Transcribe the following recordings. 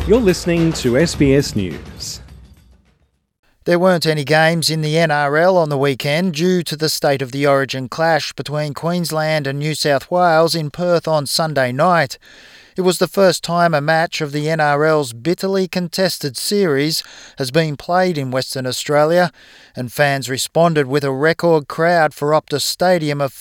You're listening to SBS News. There weren't any games in the NRL on the weekend due to the State of the Origin clash between Queensland and New South Wales in Perth on Sunday night. It was the first time a match of the NRL's bitterly contested series has been played in Western Australia, and fans responded with a record crowd for Optus Stadium of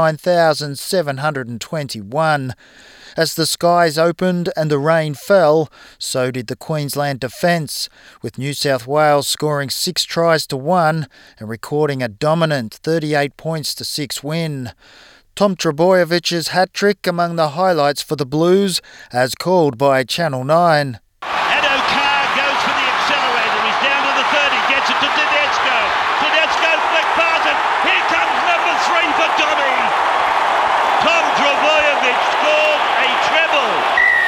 59,721. As the skies opened and the rain fell, so did the Queensland defence, with New South Wales scoring 6 tries to 1 and recording a dominant 38 points to 6 win. Tom Trbojević's hat-trick among the highlights for the Blues, as called by Channel 9. Edo Carr goes for the accelerator. He's down to the 30, gets it to Tedesco. Tedesco flick pass it. Here comes number 3 for Tommy. Tom Trbojević scored a treble.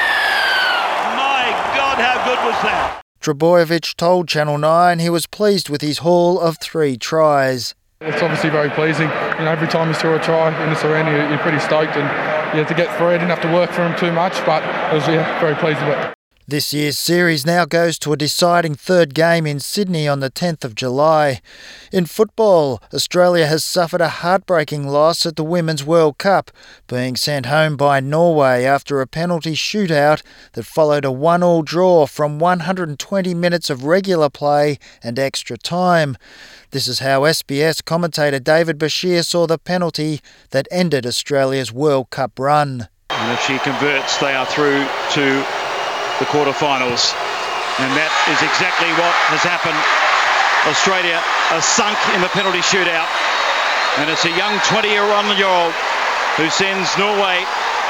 My God, how good was that? Trbojević told Channel 9 he was pleased with his haul of 3 tries. It's obviously very pleasing. Every time you score a try in this arena, you're pretty stoked, and to get 3, I didn't have to work for him too much, but I was very pleased with it. This year's series now goes to a deciding third game in Sydney on the 10th of July. In football, Australia has suffered a heartbreaking loss at the Women's World Cup, being sent home by Norway after a penalty shootout that followed a 1-1 draw from 120 minutes of regular play and extra time. This is how SBS commentator David Bashir saw the penalty that ended Australia's World Cup run. And if she converts, they are through to the quarterfinals, and that is exactly what has happened. Australia are sunk in the penalty shootout, and it's a young 20-year-old who sends Norway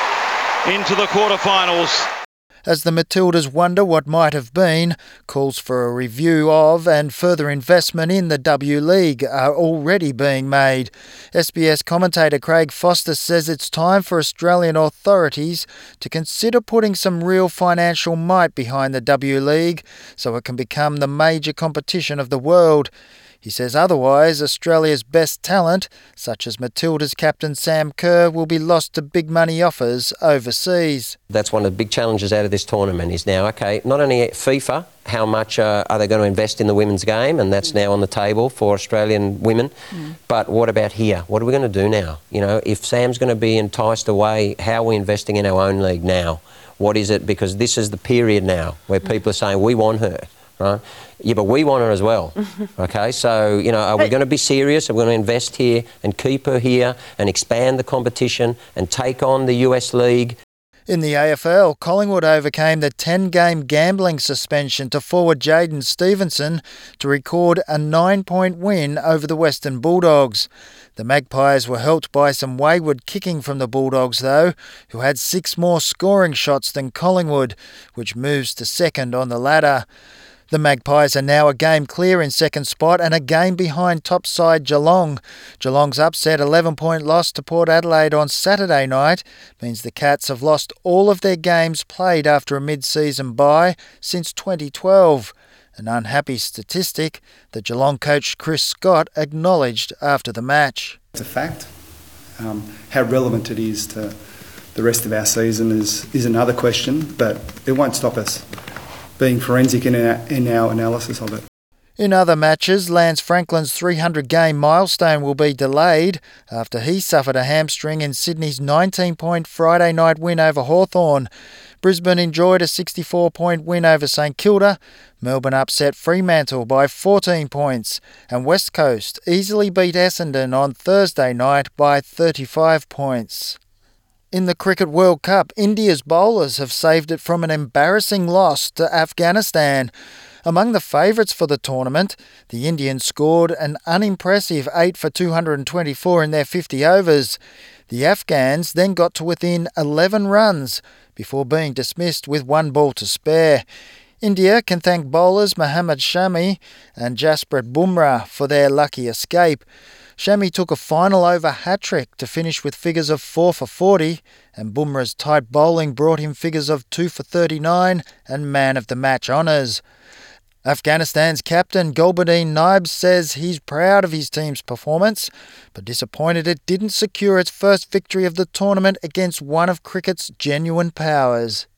into the quarterfinals. As the Matildas wonder what might have been, calls for a review of and further investment in the W League are already being made. SBS commentator Craig Foster says it's time for Australian authorities to consider putting some real financial might behind the W League so it can become the major competition of the world. He says otherwise Australia's best talent, such as Matilda's captain Sam Kerr, will be lost to big money offers overseas. That's one of the big challenges out of this tournament is now, not only FIFA, how much are they going to invest in the women's game, and that's now on the table for Australian women, but what about here? What are we going to do now? If Sam's going to be enticed away, how are we investing in our own league now? What is it? Because this is the period now where people are saying, we want her. Right? Yeah, but we want her as well. So, are we going to be serious? Are we going to invest here and keep her here and expand the competition and take on the US League? In the AFL, Collingwood overcame the 10-game gambling suspension to forward Jaden Stevenson to record a 9-point win over the Western Bulldogs. The Magpies were helped by some wayward kicking from the Bulldogs, though, who had 6 more scoring shots than Collingwood, which moves to second on the ladder. The Magpies are now a game clear in second spot and a game behind top side Geelong. Geelong's upset 11-point loss to Port Adelaide on Saturday night means the Cats have lost all of their games played after a mid-season bye since 2012. An unhappy statistic that Geelong coach Chris Scott acknowledged after the match. It's a fact. How relevant it is to the rest of our season is another question, but it won't stop us being forensic in our analysis of it. In other matches, Lance Franklin's 300-game milestone will be delayed after he suffered a hamstring in Sydney's 19-point Friday night win over Hawthorn. Brisbane enjoyed a 64-point win over St Kilda. Melbourne upset Fremantle by 14 points. And West Coast easily beat Essendon on Thursday night by 35 points. In the Cricket World Cup, India's bowlers have saved it from an embarrassing loss to Afghanistan. Among the favourites for the tournament, the Indians scored an unimpressive 8 for 224 in their 50 overs. The Afghans then got to within 11 runs before being dismissed with 1 ball to spare. India can thank bowlers Mohammad Shami and Jasprit Bumrah for their lucky escape. Shami took a final over hat-trick to finish with figures of 4 for 40, and Bumrah's tight bowling brought him figures of 2 for 39 and man of the match honours. Afghanistan's captain Gulbuddin Naib says he's proud of his team's performance, but disappointed it didn't secure its first victory of the tournament against one of cricket's genuine powers.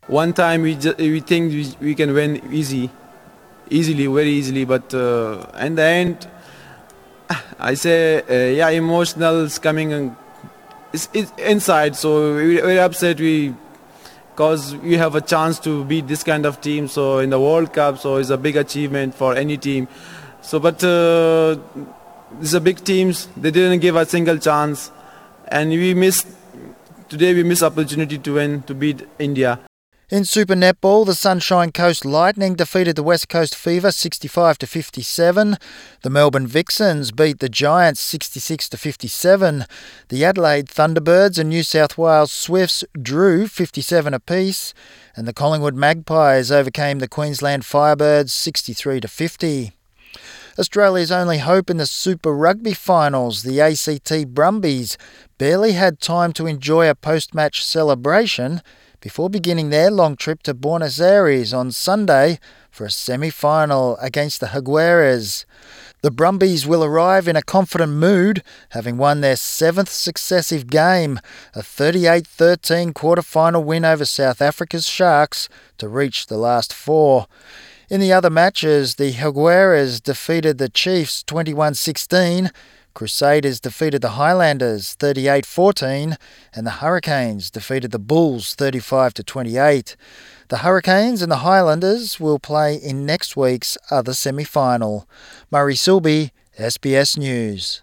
one time we think we can win easily, very easily, but in the end, I say, emotional is coming. It's inside, so we're upset. Because we have a chance to beat this kind of team. So in the World Cup, so it's a big achievement for any team. So, but these are big teams. They didn't give a single chance, and we missed opportunity to win, to beat India. In Super Netball, the Sunshine Coast Lightning defeated the West Coast Fever 65-57. The Melbourne Vixens beat the Giants 66-57. The Adelaide Thunderbirds and New South Wales Swifts drew 57 apiece. And the Collingwood Magpies overcame the Queensland Firebirds 63-50. Australia's only hope in the Super Rugby finals, the ACT Brumbies, barely had time to enjoy a post-match celebration before beginning their long trip to Buenos Aires on Sunday for a semi-final against the Jaguares. The Brumbies will arrive in a confident mood, having won their 7th successive game, a 38-13 quarter-final win over South Africa's Sharks to reach the last 4. In the other matches, the Jaguares defeated the Chiefs 21-16, Crusaders defeated the Highlanders 38-14 and the Hurricanes defeated the Bulls 35-28. The Hurricanes and the Highlanders will play in next week's other semi-final. Murray Silby, SBS News.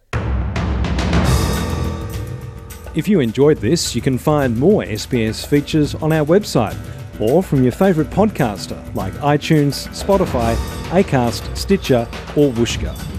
If you enjoyed this, you can find more SBS features on our website or from your favourite podcaster like iTunes, Spotify, Acast, Stitcher or Whooshkaa.